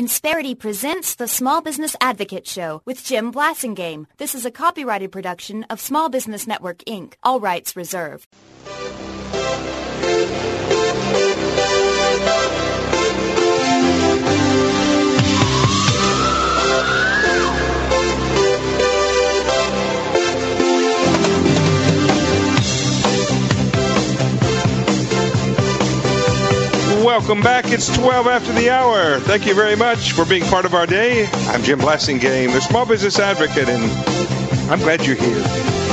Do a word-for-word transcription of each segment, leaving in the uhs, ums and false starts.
Insperity presents the Small Business Advocate Show with Jim Blasingame. This is a copyrighted production of Small Business Network, Incorporated. All rights reserved. Welcome back. It's twelve after the hour. Thank you very much for being part of our day. I'm Jim Blasingame, the Small Business Advocate, and I'm glad you're here.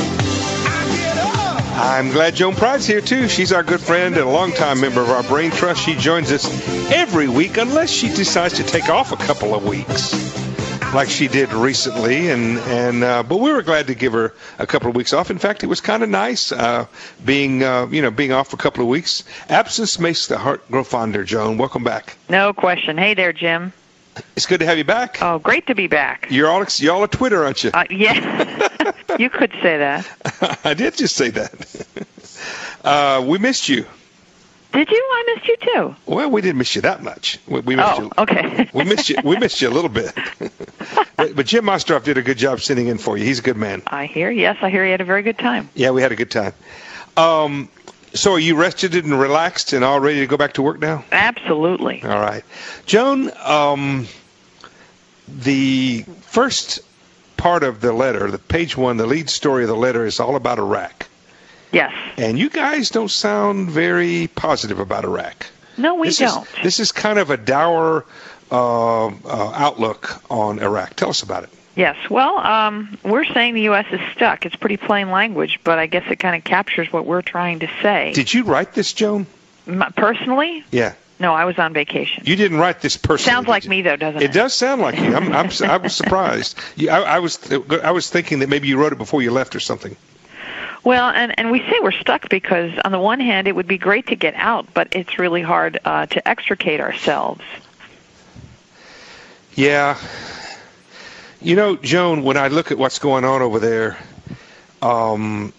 I'm glad Joan Pride's here, too. She's our good friend and a longtime member of our Brain Trust. She joins us every week unless she decides to take off a couple of weeks, like she did recently, and and uh, but we were glad to give her a couple of weeks off. In fact, it was kind of nice uh, being uh, you know being off for a couple of weeks. Absence makes the heart grow fonder. Joan, welcome back. No question. Hey there, Jim. It's good to have you back. Oh, great to be back. You're all you're all at Twitter, aren't you? Uh, yeah, you could say that. I did just say that. uh, we missed you. Did you? I missed you too. Well, we didn't miss you that much. We, we missed oh, you. okay. we missed you. We missed you a little bit. but, but Jim Ostroff did a good job sitting in for you. He's a good man. I hear. Yes, I hear you had a very good time. Yeah, we had a good time. Um, so, are you rested and relaxed and all ready to go back to work now? Absolutely. All right, Joan. Um, the first part of the letter, the page one, the lead story of the letter, is all about Iraq. Yes. And you guys don't sound very positive about Iraq. No, we this don't. Is, this is kind of a dour uh, uh, outlook on Iraq. Tell us about it. Yes. Well, um, we're saying the U S is stuck. It's pretty plain language, but I guess it kind of captures what we're trying to say. Did you write this, Joan? My, personally? Yeah. No, I was on vacation. You didn't write this personally. Sounds like me, though, doesn't it? It does sound like you. I'm, I'm, I was surprised. You, I, I was I was thinking that maybe you wrote it before you left or something. Well, and, and we say we're stuck because, on the one hand, it would be great to get out, but it's really hard uh, to extricate ourselves. Yeah. You know, Joan, when I look at what's going on over there, um,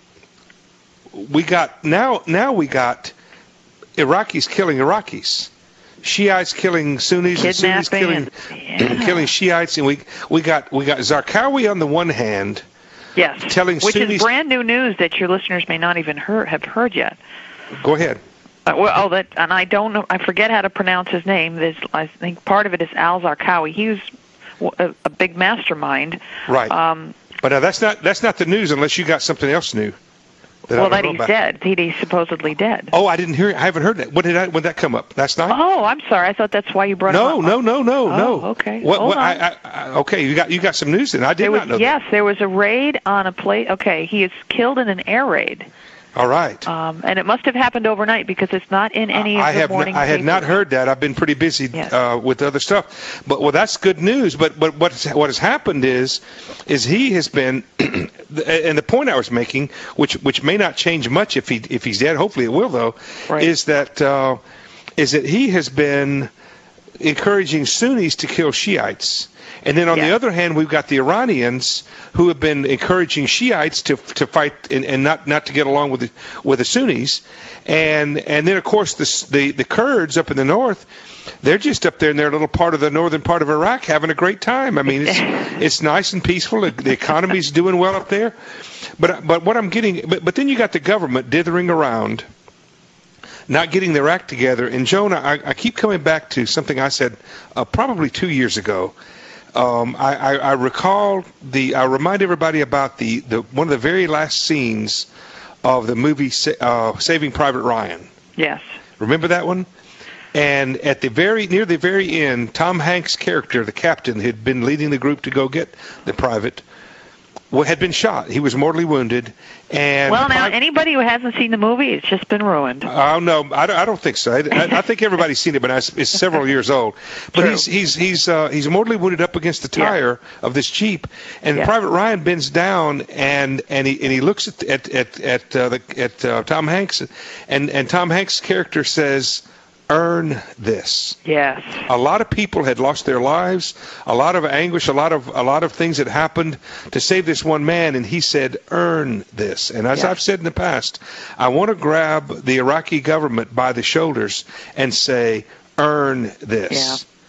we got now now we got Iraqis killing Iraqis, Shiites killing Sunnis, and Sunnis killing and, yeah. killing Shiites, and we we got we got Zarqawi on the one hand. Yes, telling which Sunnis, is brand new news that your listeners may not even heard, have heard yet. Go ahead. Uh, well, oh, that, and I don't know. I forget how to pronounce his name. There's, I think part of it is Al Zarqawi. He was a, a big mastermind. Right. Um, but now that's not that's not the news unless you got something else new. That well, that he's dead. He, he's supposedly dead. Oh, I didn't hear it. I haven't heard that. When did I, when did that come up? Last night? Oh, I'm sorry. I thought that's why you brought no, it up. No, no, no, no, oh, no. Okay. What, Hold what, on. I, I, okay, you got you got some news then. I did there not was, know yes, that. Yes, there was a raid on a place. Okay, he is killed in an air raid. All right. Um, and it must have happened overnight because it's not in any of I the have morning not, I had papers. not heard that. I've been pretty busy yes. uh, with other stuff. But well, that's good news. But but what what has happened is is he has been, and the point I was making, which which may not change much if he if he's dead. Hopefully it will though. Right. Is that uh, is that he has been encouraging Sunnis to kill Shiites. And then on yeah. the other hand, we've got the Iranians who have been encouraging Shiites to to fight and, and not, not to get along with the, with the Sunnis. And and then, of course, the, the the Kurds up in the north, they're just up there in their little part of the northern part of Iraq having a great time. I mean, it's it's nice and peaceful. The economy's doing well up there. But but what I'm getting, but, but then you got the government dithering around, not getting their act together. And, Joan, I, I keep coming back to something I said uh, probably two years ago. Um, I, I, I recall the. I remind everybody about the, the one of the very last scenes of the movie uh, Saving Private Ryan. Yes. Remember that one? And at the very near the very end, Tom Hanks' character, the captain, who had been leading the group to go get the private, had been shot. He was mortally wounded. And well, now, anybody who hasn't seen the movie, it's just been ruined. Oh, no, I don't, I don't think so. I, I think everybody's seen it, but it's several years old. But True. he's he's he's uh, he's mortally wounded up against the tire yeah. of this Jeep, and yeah. Private Ryan bends down and and he and he looks at at at at, uh, the, at uh, Tom Hanks, and and Tom Hanks' character says, "Earn this." Yes. A lot of people had lost their lives, a lot of anguish, a lot of a lot of things had happened to save this one man, and he said, "Earn this." And as yes. I've said in the past, I want to grab the Iraqi government by the shoulders and say, "Earn this."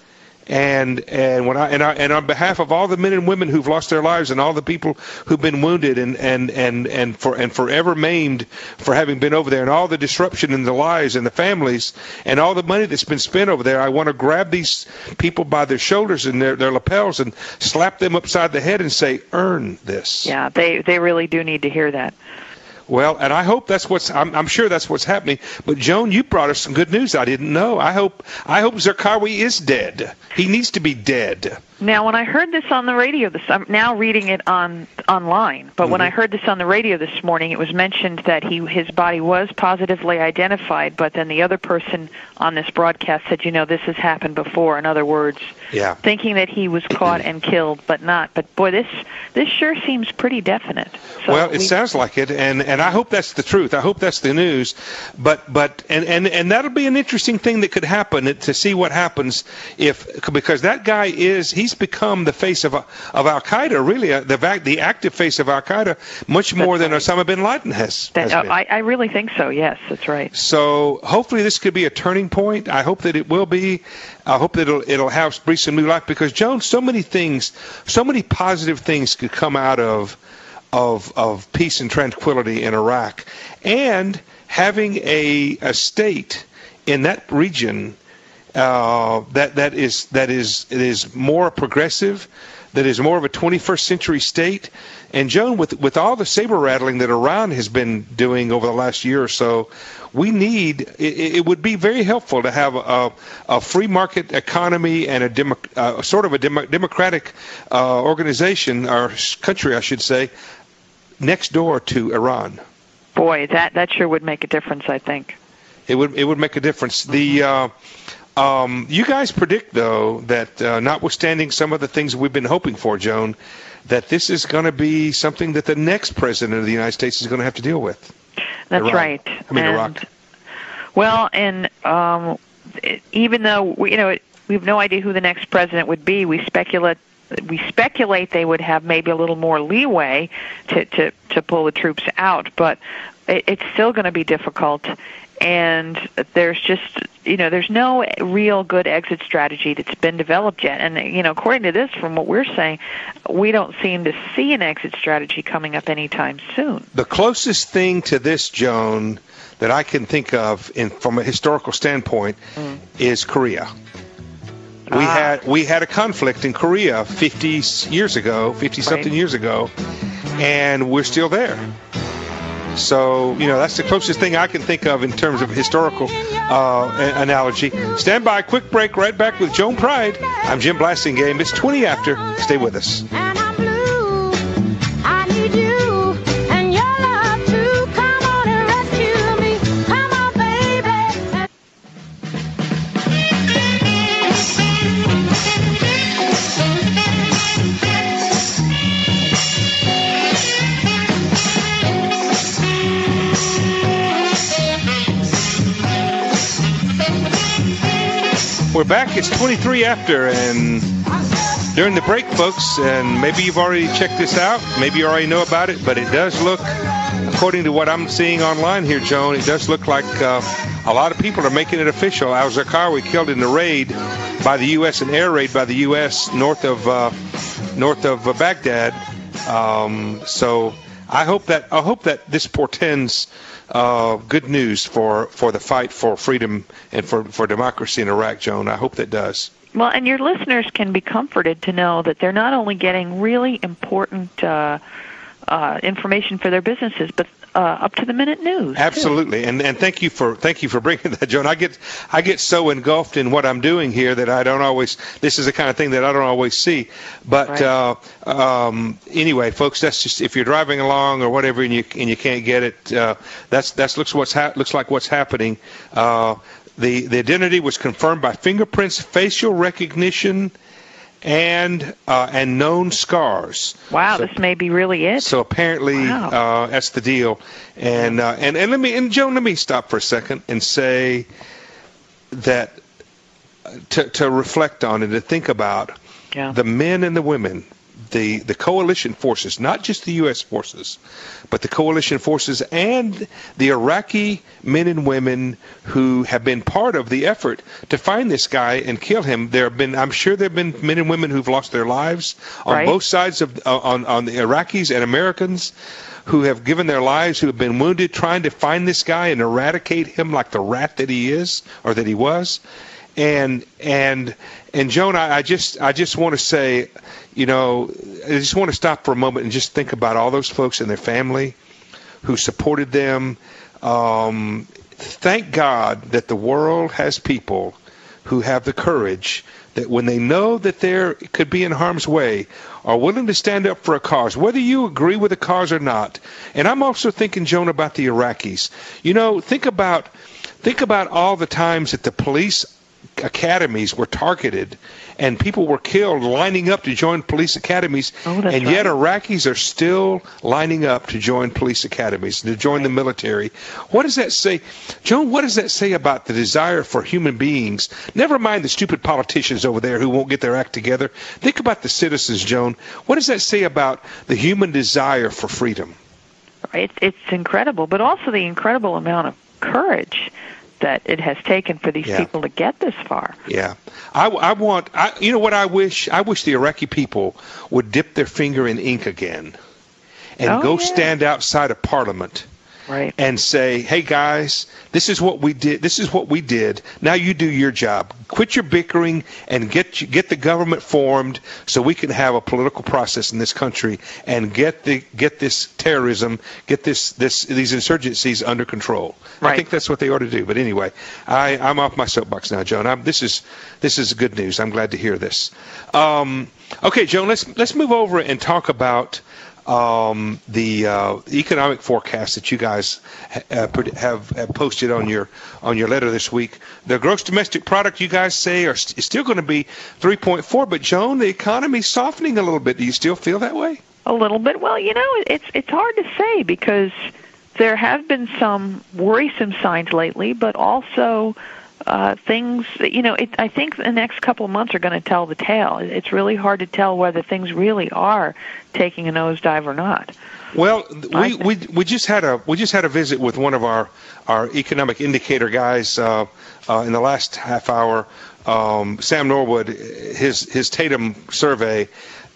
And and when I and I and on behalf of all the men and women who've lost their lives and all the people who've been wounded and and and and for and forever maimed for having been over there, and all the disruption in the lives and the families and all the money that's been spent over there, I want to grab these people by their shoulders and their their lapels and slap them upside the head and say, "Earn this." Yeah, they they really do need to hear that. Well, and I hope that's what's. I'm, I'm sure that's what's happening. But Joan, you brought us some good news I didn't know. I hope. I hope Zarqawi is dead. He needs to be dead. Now, when I heard this on the radio, this I'm now reading it on online. But mm-hmm. when I heard this on the radio this morning, it was mentioned that he his body was positively identified. But then the other person on this broadcast said, "You know, this has happened before." In other words, yeah. thinking that he was caught and killed, but not. But boy, this this sure seems pretty definite. So well, it we, sounds like it, and and I hope that's the truth. I hope that's the news. But but and and and that'll be an interesting thing that could happen to see what happens if because that guy is he's become the face of of Al Qaeda, really uh, the the active face of Al Qaeda, much more than right. Osama bin Laden has. That, has uh, been. I, I really think so. Yes, that's right. So hopefully this could be a turning point. I hope that it will be. I hope that it'll it'll have breathe some new life because Joan, so many things, so many positive things could come out of of of peace and tranquility in Iraq, and having a a state in that region. Uh, that that is that is it is more progressive, that is more of a twenty-first century state. And Joan, with with all the saber rattling that Iran has been doing over the last year or so, we need it, it would be very helpful to have a, a free market economy and a demo, uh, sort of a demo, democratic uh, organization or country, I should say, next door to Iran. Boy, that that sure would make a difference. I think it would it would make a difference. The uh, Um, you guys predict, though, that uh, notwithstanding some of the things we've been hoping for, Joan, that this is going to be something that the next president of the United States is going to have to deal with. That's Iran. right. I mean, and, Iraq. Well, and um, it, even though we, you know, it, we have no idea who the next president would be, we speculate. We speculate they would have maybe a little more leeway to to, to pull the troops out, but it, it's still going to be difficult. And there's just, you know, there's no real good exit strategy that's been developed yet. And, you know, according to this, from what we're saying, we don't seem to see an exit strategy coming up anytime soon. The closest thing to this, Joan, that I can think of in, from a historical standpoint mm. is Korea. We ah. had we had a conflict in Korea fifty years ago, fifty-something right. years ago, and we're still there. So, you know, that's the closest thing I can think of in terms of historical uh, analogy. Stand by, quick break, right back with Joan Pride. I'm Jim Blasingame. It's twenty after. Stay with us. And I'm blue. I need you and your love to come on and rescue me. Come on, baby. We're back. It's twenty-three after, and during the break, folks, and maybe you've already checked this out, maybe you already know about it, but it does look, according to what I'm seeing online here, Joan, it does look like uh, a lot of people are making it official. Al Zarqawi killed in the raid by the U S, an air raid by the U S north of uh, north of uh, Baghdad. Um, so I hope that I hope that this portends Uh, good news for, for the fight for freedom and for, for democracy in Iraq, Joan. I hope that does. Well, and your listeners can be comforted to know that they're not only getting really important uh, uh, information for their businesses, but uh, up to the minute news. Absolutely, too. and and thank you for thank you for bringing that, Joan. I get I get so engulfed in what I'm doing here that I don't always. This is the kind of thing that I don't always see. But right. uh, um, anyway, folks, that's just if you're driving along or whatever, and you and you can't get it. Uh, that's that's looks what's ha- looks like what's happening. Uh, the the identity was confirmed by fingerprints, facial recognition, and uh, and known scars. Wow, so, this may be really it. So apparently, wow. uh, that's the deal. And uh, and and let me and Joan, let me stop for a second and say that to to reflect on and to think about yeah. the men and the women the the coalition forces, not just the U S forces, but the coalition forces and the Iraqi men and women who have been part of the effort to find this guy and kill him. There have been, I'm sure there have been men and women who've lost their lives on Right. both sides of uh, on on the Iraqis and Americans who have given their lives, who have been wounded trying to find this guy and eradicate him like the rat that he is or that he was. And and and Joan, I, I just I just want to say, you know, I just want to stop for a moment and just think about all those folks and their family who supported them. Um, thank God that the world has people who have the courage that when they know that they could be in harm's way are willing to stand up for a cause, whether you agree with the cause or not. And I'm also thinking, Joan, about the Iraqis. You know, think about think about all the times that the police academies were targeted and people were killed lining up to join police academies, Oh, that's and yet right. Iraqis are still lining up to join police academies, to join the military. What does that say, Joan? What does that say about the desire for human beings? Never mind the stupid politicians over there who won't get their act together. Think about the citizens, Joan. What does that say about the human desire for freedom? It, it's incredible, but also the incredible amount of courage that it has taken for these Yeah. people to get this far. Yeah, I, I want. I, you know what I wish? I wish the Iraqi people would dip their finger in ink again, and Oh, go yeah. stand outside of Parliament Right. and say, "Hey guys, this is what we did. This is what we did. Now you do your job. Quit your bickering and get get the government formed so we can have a political process in this country and get the get this terrorism, get this this these insurgencies under control." I Right. think that's what they ought to do. But anyway, I, I'm off my soapbox now, Joan. I'm, this is this is good news. I'm glad to hear this. Um, okay, Joan, let's let's move over and talk about um, the uh, economic forecast that you guys ha- uh, put- have, have posted on your on your letter this week. The gross domestic product, you guys say, are st- is still going to be three point four, but Joan, the economy's softening a little bit. Do you still feel that way? A little bit. Well, you know, it's it's hard to say because there have been some worrisome signs lately, but also uh, things. You know, it, I think the next couple of months are going to tell the tale. It's really hard to tell whether things really are taking a nosedive or not. Well, I we, we we just had a we just had a visit with one of our our economic indicator guys uh, uh, in the last half hour. Um, Sam Norwood, his his Tatum survey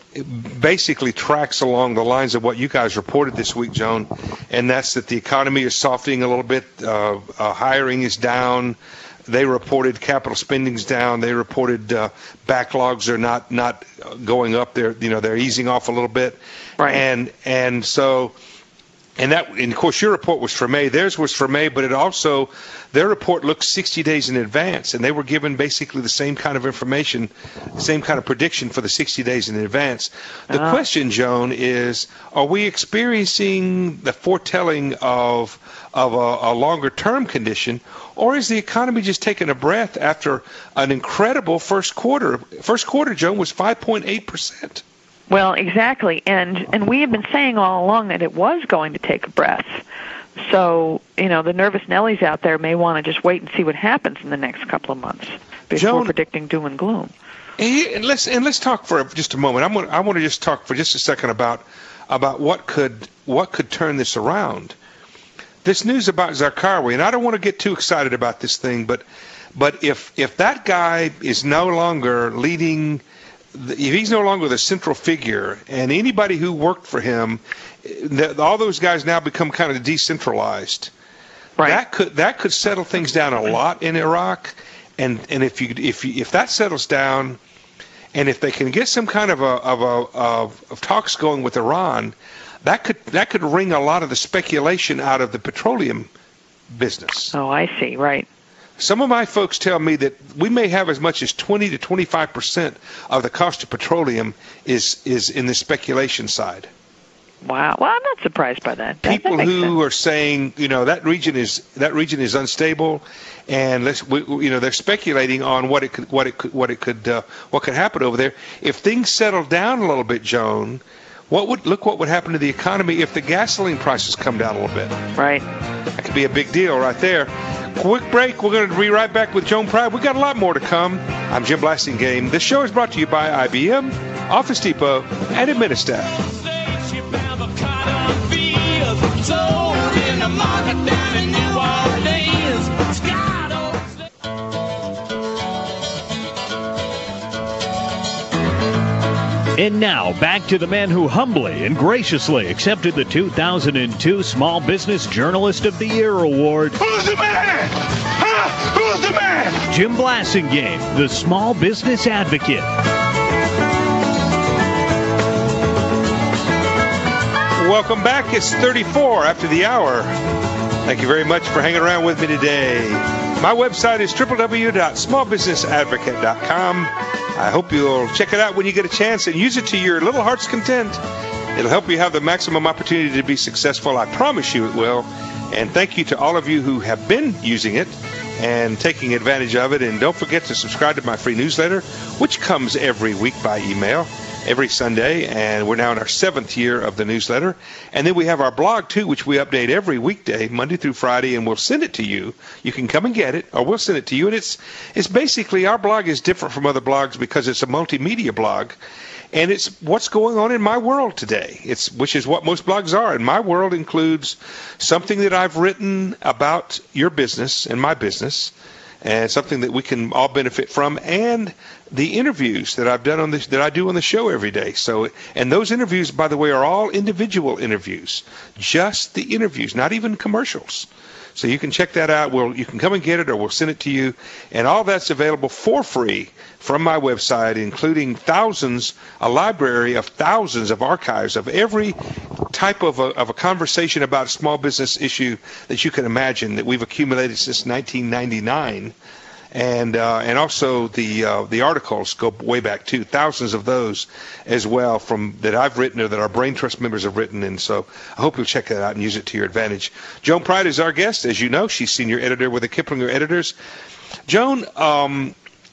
basically tracks along the lines of what you guys reported this week, Joan, and that's that the economy is softening a little bit. Uh, uh, hiring is down. They reported capital spending's down. They reported uh, backlogs are not not going up. They're you know they're easing off a little bit. Right. And and so. And that, and of course, your report was for May. Theirs was for May, but it also, their report looked sixty days in advance, and they were given basically the same kind of information, the same kind of prediction for the sixty days in advance. The Ah. question, Joan, is: are we experiencing the foretelling of of a, a longer term condition, or is the economy just taking a breath after an incredible first quarter? First quarter, Joan, was five point eight percent. Well, exactly, and and we have been saying all along that it was going to take a breath. So, you know, the nervous Nellies out there may want to just wait and see what happens in the next couple of months before Joan- predicting doom and gloom. And let's and let's talk for just a moment. I'm gonna, I want to just talk for just a second about about what could what could turn this around. This news about Zarqawi, and I don't want to get too excited about this thing, but but if if that guy is no longer leading, if he's no longer the central figure, and anybody who worked for him, the, all those guys now become kind of decentralized. Right. That could that could settle things down a lot in Iraq, and and if you if you, if that settles down, and if they can get some kind of a of a of, of talks going with Iran, that could that could wring a lot of the speculation out of the petroleum business. Oh, I see. Right. Some of my folks tell me that we may have as much as twenty to twenty-five percent of the cost of petroleum is is in the speculation side. Wow. Well, I'm not surprised by that. That- People that makes who sense. are saying, you know, that region is that region is unstable, and let's, we, you know, they're speculating on what it could, what it could, what it could, uh, what could happen over there if things settle down a little bit, Joan. What would look what would happen to the economy if the gasoline prices come down a little bit? Right. That could be a big deal right there. Quick break. We're going to be right back with Joan Pride. We got a lot more to come. I'm Jim Blasingame. This show is brought to you by I B M. Office Depot, and Administaff. And now, back to the man who humbly and graciously accepted the two thousand two Small Business Journalist of the Year award. Who's the man? Huh? Who's the man? Jim Blasingame, the Small Business Advocate. Welcome back. It's thirty-four after the hour. Thank you very much for hanging around with me today. My website is w w w dot small business advocate dot com. I hope you'll check it out when you get a chance and use it to your little heart's content. It'll help you have the maximum opportunity to be successful. I promise you it will. And thank you to all of you who have been using it and taking advantage of it. And don't forget to subscribe to my free newsletter, which comes every week by email, every Sunday. And we're now in our seventh year of the newsletter. And then we have our blog, too, which we update every weekday, Monday through Friday, and we'll send it to you. You can come and get it, or we'll send it to you. And it's it's basically, our blog is different from other blogs because it's a multimedia blog. And it's what's going on in my world today, It's which is what most blogs are. And my world includes something that I've written about your business and my business, and something that we can all benefit from, and the interviews that I've done on this, that I do on the show every day. So, and those interviews, by the way, are all individual interviews, just the interviews, not even commercials. So you can check that out. We'll, you can come and get it, or we'll send it to you. And all that's available for free from my website, including thousands, a library of thousands of archives of every type of a, of a conversation about a small business issue that you can imagine that we've accumulated since nineteen ninety-nine. And uh, and also the uh, the articles go way back too, thousands of those as well from that I've written or that our Brain Trust members have written. And so I hope you'll check that out and use it to your advantage. Joan Pride is our guest, as you know. She's senior editor with the Kiplinger Editors. Joan, um,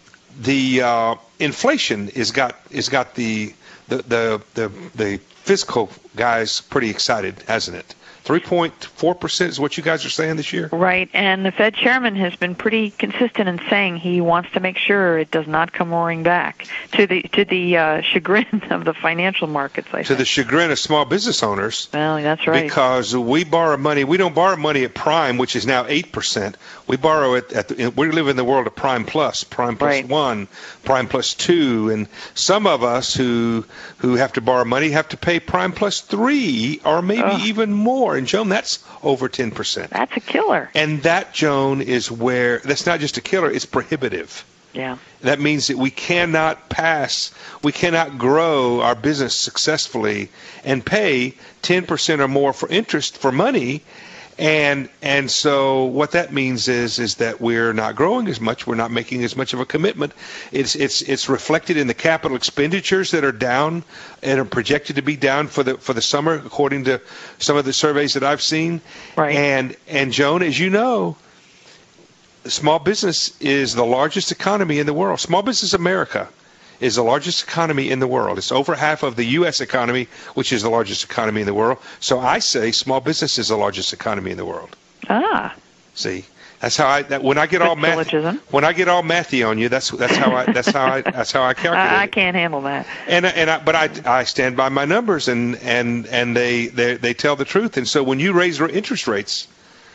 the uh, inflation is got is got the the the the, the fiscal guys pretty excited, hasn't it? three point four percent is what you guys are saying this year? Right, and the Fed chairman has been pretty consistent in saying he wants to make sure it does not come roaring back to the to the uh, chagrin of the financial markets, I To think. the chagrin of small business owners. Well, that's right. Because we borrow money. We don't borrow money at prime, which is now eight percent. We borrow it at the, we live in the world of prime plus, prime plus Right. one, prime plus two, and some of us who who have to borrow money have to pay prime plus three or maybe Ugh. even more. And Joan, that's over ten percent. That's a killer. And that, Joan, is where that's not just a killer; it's prohibitive. Yeah. That means that we cannot pass, we cannot grow our business successfully and pay ten percent or more for interest for money. And and so what that means is is that we're not growing as much, we're not making as much of a commitment. It's it's it's reflected in the capital expenditures that are down and are projected to be down for the for the summer, according to some of the surveys that I've seen. Right. And and Joan, as you know, small business is the largest economy in the world. Small Business America is the largest economy in the world. It's over half of the U S economy, which is the largest economy in the world. So I say small business is the largest economy in the world. Ah. See, that's how I. That, when I get Good all math, syllogism. when I get all mathy on you, that's that's how I. That's how I. That's how I calculate. I, I it. can't handle that. And and I, but I I stand by my numbers, and and and they they they tell the truth. And so when you raise interest rates,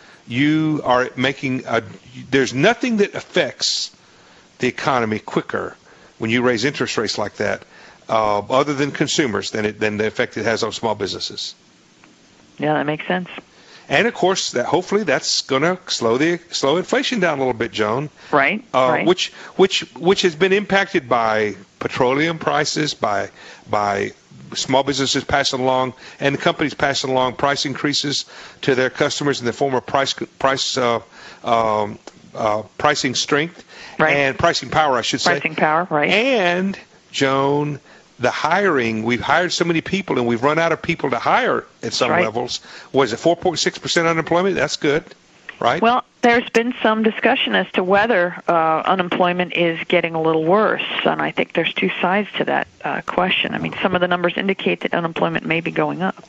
you are making a. There's nothing that affects the economy quicker when you raise interest rates like that, uh, other than consumers, than it than the effect it has on small businesses. Yeah, that makes sense. And of course, that hopefully that's going to slow the slow inflation down a little bit, Joan. Right. Uh, right. Which which which has been impacted by petroleum prices, by by small businesses passing along and companies passing along price increases to their customers in the form of price price uh, um, uh, pricing strength Right. and pricing power, I should say. Pricing power, right. And Joan, the hiring, we've hired so many people and we've run out of people to hire at some right. levels. Was it four point six percent unemployment? That's good, right? Well, there's been some discussion as to whether uh, unemployment is getting a little worse, and I think there's two sides to that uh, question. I mean, some of the numbers indicate that unemployment may be going up.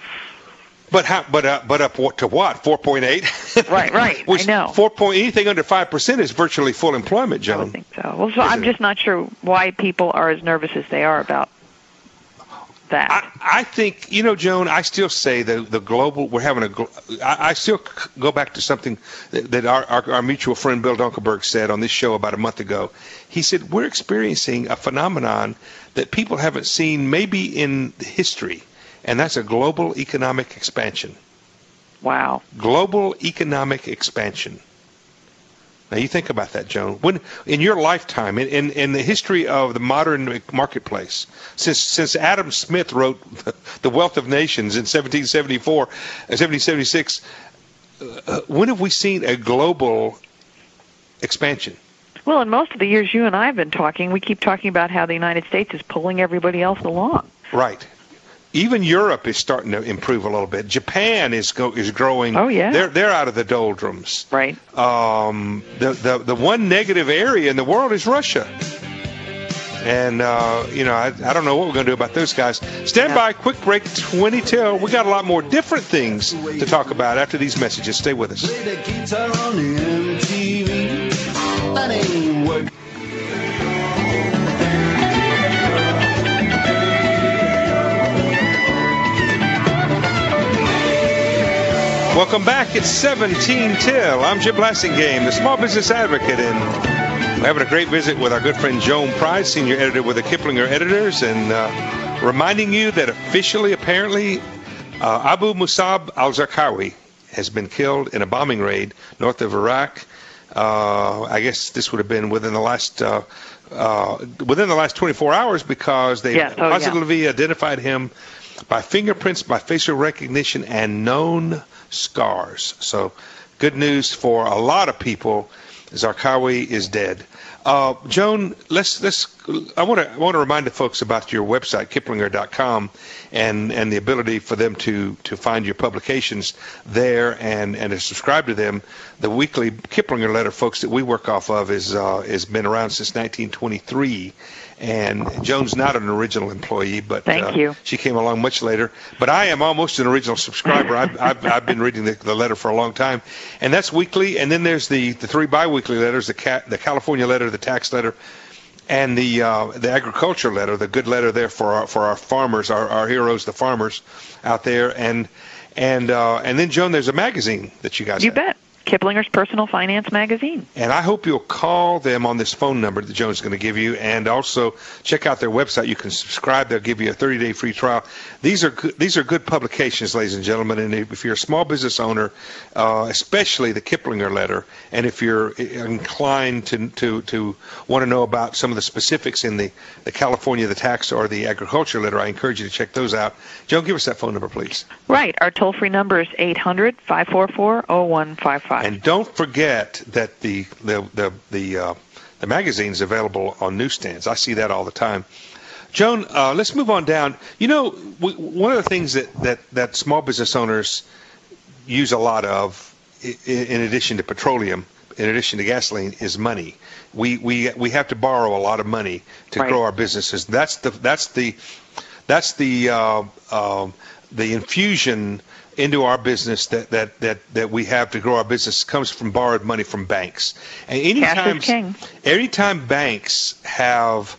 But how? But uh, but up what, to what? Four point eight. Right, right. Which I know. Four point anything under five percent is virtually full employment, I Joan. would think so. Well, so Isn't I'm it? just not sure why people are as nervous as they are about that. I, I think, you know, Joan, I still say that the global, we're having a, I, I still go back to something that, that our, our, our mutual friend Bill Dunkelberg said on this show about a month ago. He said, we're experiencing a phenomenon that people haven't seen maybe in history, and that's a global economic expansion. Wow. Global economic expansion. Now, you think about that, Joan. When, in your lifetime, in, in, in the history of the modern marketplace, since since Adam Smith wrote The Wealth of Nations in seventeen seventy-four, seventeen seventy-six, uh, when have we seen a global expansion? Well, in most of the years you and I have been talking, we keep talking about how the United States is pulling everybody else along. Right. Even Europe is starting to improve a little bit. Japan is go, is growing. Oh yeah, they're they're out of the doldrums. Right. Um, the the the one negative area in the world is Russia, and uh, you know I I don't know what we're going to do about those guys. Stand yeah. by, quick break, twenty till. We got a lot more different things to talk about after these messages. Stay with us. Play the guitar on the M T V. That ain't work. Welcome back. It's seventeen till. I'm Jim Blassingame, the Small Business Advocate, and we're having a great visit with our good friend Joan Price, Senior Editor with the Kiplinger Editors, and uh, reminding you that officially, apparently, uh, Abu Musab al-Zarqawi has been killed in a bombing raid north of Iraq. Uh, I guess this would have been within the last uh, uh, within the last twenty-four hours because they yes. oh, positively yeah. identified him by fingerprints, by facial recognition, and known scars. So good news for a lot of people. Zarqawi is dead. Uh, Joan, let's let's. I want to I want to remind the folks about your website, Kiplinger dot com, and and the ability for them to to find your publications there and and to subscribe to them. The weekly Kiplinger letter, folks, that we work off of is uh, has been around since nineteen twenty-three. And Joan's not an original employee, but Thank uh, you. she came along much later. But I am almost an original subscriber. I've, I've, I've been reading the, the letter for a long time. And that's weekly. And then there's the, the three biweekly letters, the, ca- the California letter, the tax letter, and the uh, the agriculture letter, the good letter there for our, for our farmers, our, our heroes, the farmers out there. And and uh, and then, Joan, there's a magazine that you guys You have. bet. Kiplinger's Personal Finance Magazine. And I hope you'll call them on this phone number that Joan's going to give you, and also check out their website. You can subscribe. They'll give you a thirty-day free trial. These are good, these are good publications, ladies and gentlemen. And if you're a small business owner, uh, especially the Kiplinger letter, and if you're inclined to to to want to know about some of the specifics in the, the California, the tax, or the agriculture letter, I encourage you to check those out. Joan, give us that phone number, please. Right. Our toll-free number is eight hundred, five four four, zero one five five. And don't forget that the the the the, uh, the magazine's available on newsstands. I see that all the time. Joan, uh, let's move on down. You know, we, one of the things that, that, that small business owners use a lot of, in, in addition to petroleum, in addition to gasoline, is money. We we we have to borrow a lot of money to right. grow our businesses. That's the that's the that's the uh, uh, the infusion into our business that, that, that, that we have to grow our business comes from borrowed money from banks. And anytime, Cash is king. anytime banks have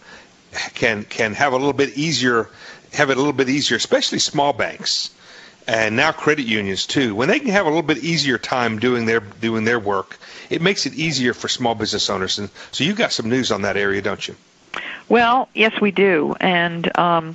can can have a little bit easier have it a little bit easier, especially small banks and now credit unions too, when they can have a little bit easier time doing their doing their work, it makes it easier for small business owners. And so you've got some news on that area, don't you? Well, yes, we do. And um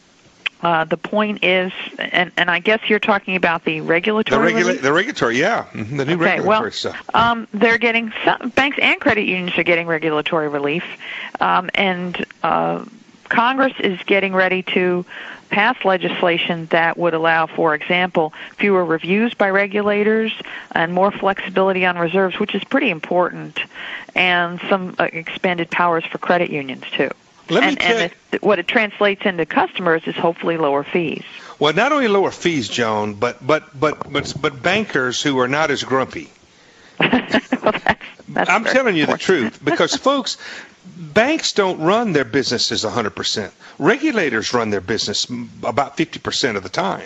Uh, the point is, and, and I guess you're talking about the regulatory the, regula- relief? the regulatory, yeah, mm-hmm. the new okay, regulatory well, stuff. Um, they're getting some, banks and credit unions are getting regulatory relief, um, and uh, Congress is getting ready to pass legislation that would allow, for example, fewer reviews by regulators and more flexibility on reserves, which is pretty important, and some uh, expanded powers for credit unions too. Let me and, tell and it, what it translates into customers is hopefully lower fees. Well, not only lower fees, Joan, but but but but, but bankers who are not as grumpy. well, that's, that's I'm very telling you the important. truth, because folks, banks don't run their businesses one hundred percent. Regulators run their business about fifty percent of the time.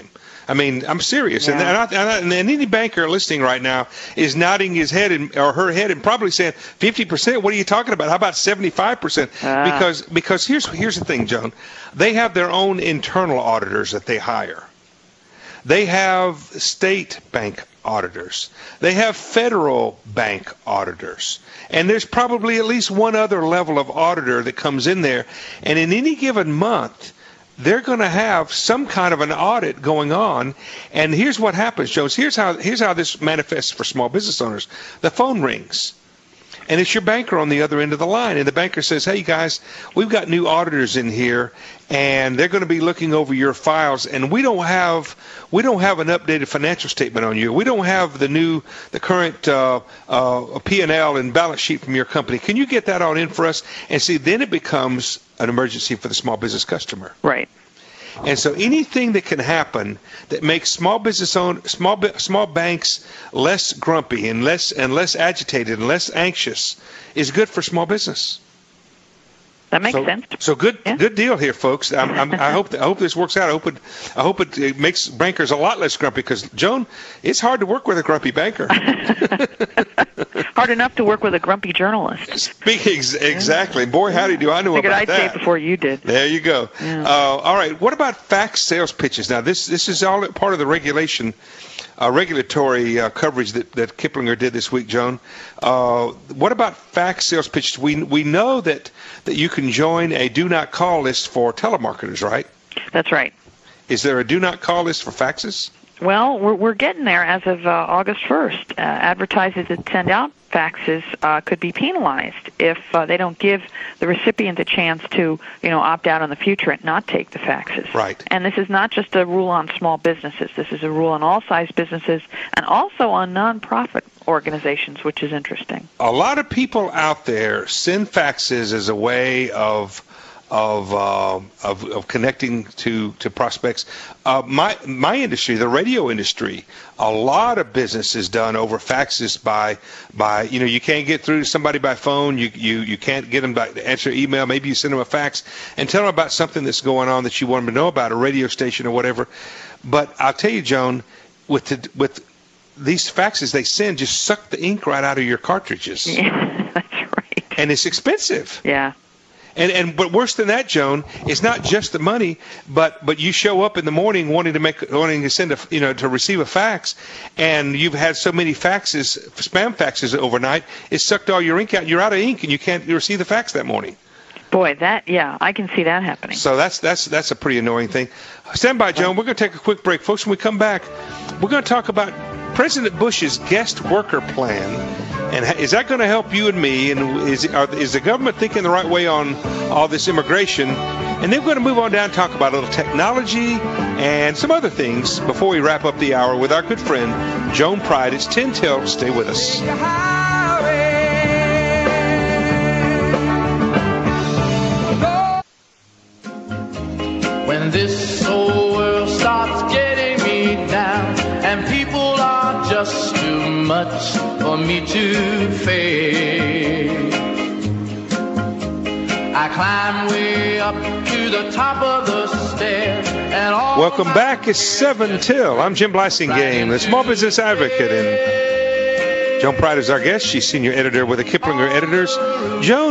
I mean, I'm serious. And, Yeah. and, I, and, I, and any banker listening right now is nodding his head and, or her head and probably saying, fifty percent? What are you talking about? How about seventy-five percent? Ah. Because because here's here's the thing, Joan. They have their own internal auditors that they hire. They have state bank auditors. They have federal bank auditors. And there's probably at least one other level of auditor that comes in there. And in any given month, they're going to have some kind of an audit going on. And here's what happens, Jones. Here's how here's how this manifests for small business owners. The phone rings. And it's your banker on the other end of the line. And the banker says, hey, guys, we've got new auditors in here, and they're going to be looking over your files, and we don't have we don't have an updated financial statement on you. We don't have the new, the current uh, uh, P and L and balance sheet from your company. Can you get that on in for us? And see, then it becomes an emergency for the small business customer. Right. And so anything that can happen that makes small business own small bu- small banks less grumpy and less and less agitated and less anxious is good for small business. That makes so, sense. So good, Yeah. good deal here, folks. I'm, I'm, I hope I hope this works out. I hope it, I hope it, it makes bankers a lot less grumpy. Because Joan, it's hard to work with a grumpy banker. Hard enough to work with a grumpy journalist. Speaking ex- exactly, boy, howdy do I know Figured about I'd that? say it before you did. There you go. Yeah. Uh, all right. What about fax sales pitches? Now, this this is all part of the regulation, uh, regulatory uh, coverage that, that Kiplinger did this week, Joan. Uh, what about fax sales pitches? We we know that, that you can join a do not call list for telemarketers, right? That's right. Is there a do not call list for faxes? Well, we're we're getting there as of uh, August first. Uh, advertisers that send out faxes uh, could be penalized if uh, they don't give the recipient a chance to, you know, opt out in the future and not take the faxes. Right. And this is not just a rule on small businesses. This is a rule on all size businesses and also on nonprofit organizations, which is interesting. A lot of people out there send faxes as a way of of uh, of, of connecting to to prospects. Uh, my my industry, the radio industry, a lot of business is done over faxes by by you know you can't get through to somebody by phone. You you you can't get them by to answer email. Maybe you send them a fax and tell them about something that's going on that you want them to know about, a radio station or whatever. But I'll tell you, Joan, with the, with these faxes they send just suck the ink right out of your cartridges. Yeah, that's right. And it's expensive. Yeah. And and but worse than that, Joan, it's not just the money, but but you show up in the morning wanting to make wanting to send a you know to receive a fax, and you've had so many faxes, spam faxes overnight, it sucked all your ink out. You're out of ink, and you can't receive the fax that morning. Boy, that yeah, I can see that happening. So that's that's that's a pretty annoying thing. Stand by, Joan. We're going to take a quick break, folks. When we come back, we're going to talk about President Bush's guest worker plan. And is that going to help you and me? And is are, is the government thinking the right way on all this immigration? And then we're going to move on down and talk about a little technology and some other things before we wrap up the hour with our good friend, Joan Pride. It's ten till. Stay with us. When this whole world starts getting me down and people are just too much for me to face, I climb way up to the top of the stairs and all Welcome back. It's seven till. I'm Jim Blasingame, the small business advocate, and Joan Pride is our guest. She's senior editor with the Kiplinger Editors. Joan,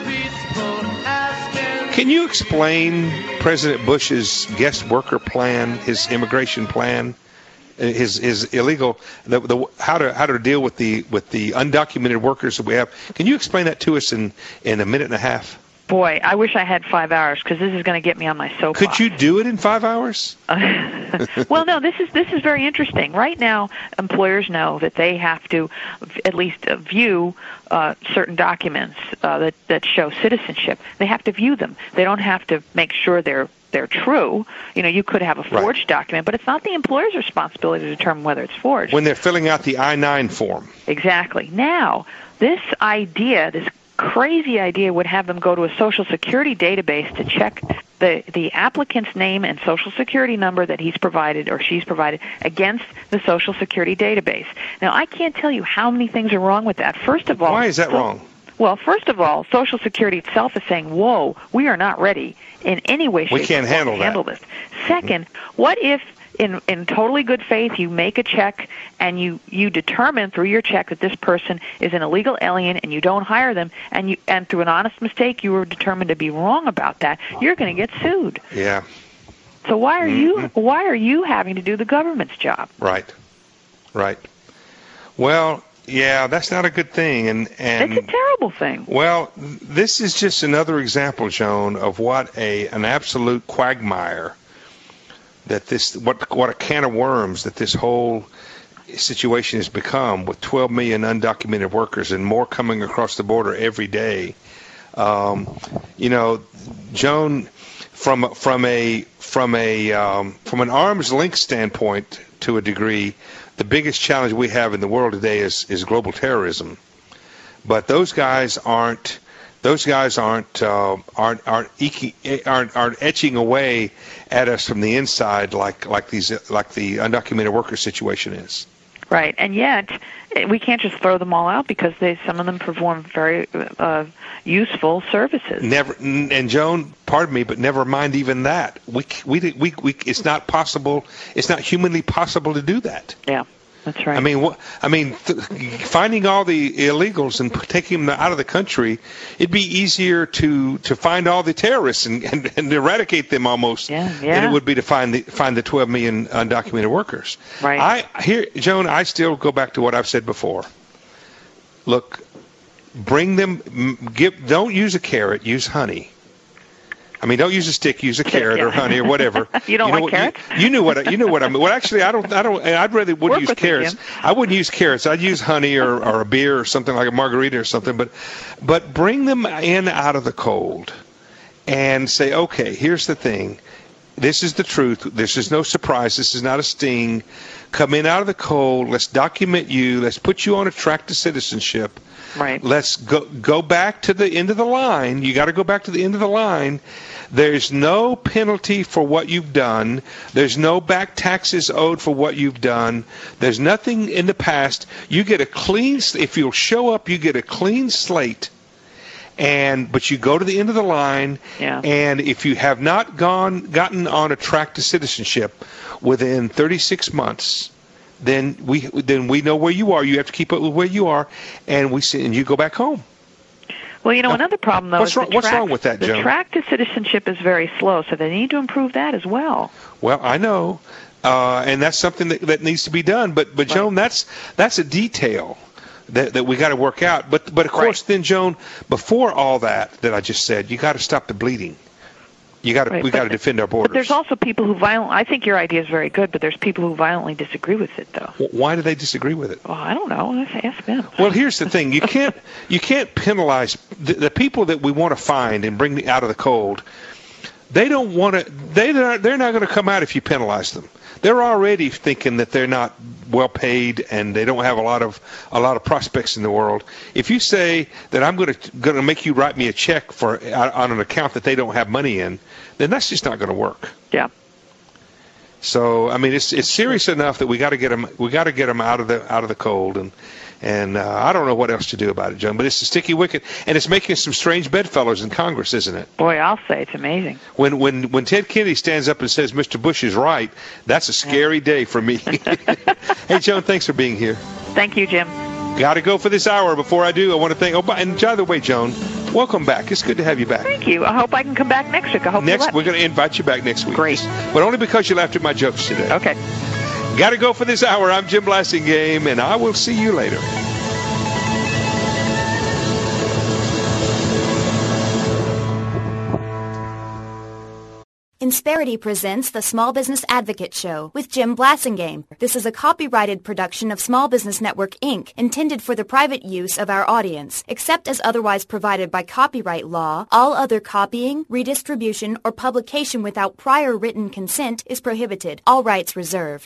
can you explain President Bush's guest worker plan, his immigration plan, his his illegal the, the how to how to deal with the with the undocumented workers that we have? Can you explain that to us in in a minute and a half? Boy, I wish I had five hours because this is going to get me on my soapbox. Could you do it in five hours? Well, no. This is this is very interesting. Right now, employers know that they have to v- at least uh, view uh, certain documents uh, that that show citizenship. They have to view them. They don't have to make sure they're they're true. You know, you could have a forged Right. document, but it's not the employer's responsibility to determine whether it's forged. When they're filling out the I nine form. Exactly. Now, this idea, this crazy idea, would have them go to a Social Security database to check the the applicant's name and Social Security number that he's provided or she's provided against the Social Security database. Now, I can't tell you how many things are wrong with that. First of all, Why is that so- wrong? Well, first of all, Social Security itself is saying, whoa, we are not ready in any way, shape, We can't or form handle to that. handle this. Second, what if in in totally good faith, you make a check and you you determine through your check that this person is an illegal alien, and you don't hire them, and you and through an honest mistake you were determined to be wrong about that, you're going to get sued. Yeah. So why are Mm-hmm. you why are you having to do the government's job? Right. Right. Well, yeah, that's not a good thing, and and It's a terrible thing. well, this is just another example, Joan, of what a an absolute quagmire that this what what a can of worms that this whole situation has become, with twelve million undocumented workers and more coming across the border every day. Um, you know, Joan, from from a from a um, from an arm's length standpoint, to a degree, the biggest challenge we have in the world today is is global terrorism. But those guys aren't those guys aren't uh, aren't aren't, eking, aren't aren't etching away at us from the inside like like these like the undocumented worker situation is. Right, and yet we can't just throw them all out because they some of them perform very uh, useful services. Never, and Joan, pardon me, but never mind even that. We we we we. It's not possible. It's not humanly possible to do that. Yeah, that's right. I mean, what? I mean, th- finding all the illegals and p- taking them out of the country, it'd be easier to, to find all the terrorists and, and, and eradicate them almost Yeah, yeah. than it would be to find the find the twelve million undocumented workers. Right. I here, Joan. I still go back to what I've said before. Look, bring them. m- Give. Don't use a carrot. Use honey. I mean, don't use a stick. Use a carrot or Yeah. honey or whatever. You don't know like what- carrots? You, you knew what I, you know what I mean. Well, actually, I don't. I don't. I'd rather would Work use with me, carrots. Jim. I wouldn't use carrots. I'd use honey or, or a beer or something like a margarita or something. But but bring them in out of the cold, and say, okay, here's the thing. This is the truth. This is no surprise. This is not a sting. Come in out of the cold. Let's document you. Let's put you on a track to citizenship. Right. Let's go go back to the end of the line. You got to go back to the end of the line. There's no penalty for what you've done. There's no back taxes owed for what you've done. There's nothing in the past. You get a clean, if you'll show up, you get a clean slate. And but you go to the end of the line, Yeah. and if you have not gone gotten on a track to citizenship within thirty-six months, then we then we know where you are. You have to keep up with where you are, and we see, and you go back home. Well, you know, another problem, though, What's is the wrong- what's track, wrong with that, the Joan? track to citizenship is very slow, so they need to improve that as well. Well, I know, uh, and that's something that, that needs to be done. But but Right. Joan, that's that's a detail that that we got to work out. But but of course, Right. then Joan, before all that that I just said, you got to stop the bleeding. You got to Right, we but- got to defend our borders. But there's also people who violently, I think your idea is very good, but there's people who violently disagree with it, though. W- Why do they disagree with it? Well, I don't know. Let's ask them. Well, here's the thing: you can't you can't penalize the, the people that we want to find and bring out of the cold. They don't want to. They they're not going to come out if you penalize them. They're already thinking that they're not well paid and they don't have a lot of a lot of prospects in the world. If you say that I'm going to going to make you write me a check for on an account that they don't have money in, then that's just not going to work. Yeah. So I mean, it's it's serious enough that we got to get them we got to get them out of the out of the cold, and and uh, I don't know what else to do about it, John. But it's a sticky wicket, and it's making some strange bedfellows in Congress, isn't it? Boy, I'll say it's amazing. When when when Ted Kennedy stands up and says Mister Bush is right, that's a scary day for me. Hey, Joan, thanks for being here. Thank you, Jim. Got to go for this hour. Before I do, I want to thank. Oh, by- and by the way, Joan, welcome back. It's good to have you back. Thank you. I hope I can come back next week. I hope you Next, let we're me. going to invite you back next week. Great. But only because you laughed at my jokes today. Okay. Got to go for this hour. I'm Jim Blassingame, and I will see you later. Insperity presents the Small Business Advocate Show with Jim Blassingame. This is a copyrighted production of Small Business Network, Incorporated, intended for the private use of our audience. Except as otherwise provided by copyright law, all other copying, redistribution, or publication without prior written consent is prohibited. All rights reserved.